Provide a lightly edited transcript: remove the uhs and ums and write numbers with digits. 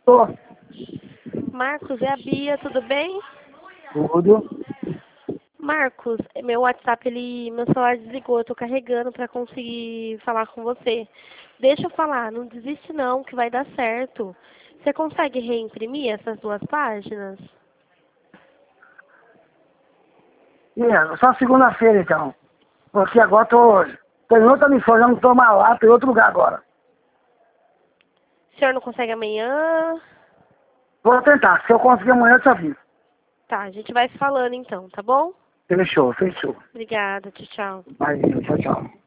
Tô. Marcos, é a Bia, tudo bem? Tudo. Marcos, meu WhatsApp, meu celular desligou, eu tô carregando pra conseguir falar com você. Deixa eu falar, não desiste não, que vai dar certo. Você consegue reimprimir essas duas páginas? Só segunda-feira, então. Porque agora tô em outra missão, já não tô mais lá, tô em outro lugar agora. O senhor não consegue amanhã? Vou tentar. Se eu conseguir amanhã, eu te aviso. Tá, a gente vai se falando então, tá bom? Fechou, fechou. Obrigada, tchau, tchau. Valeu, tchau, tchau.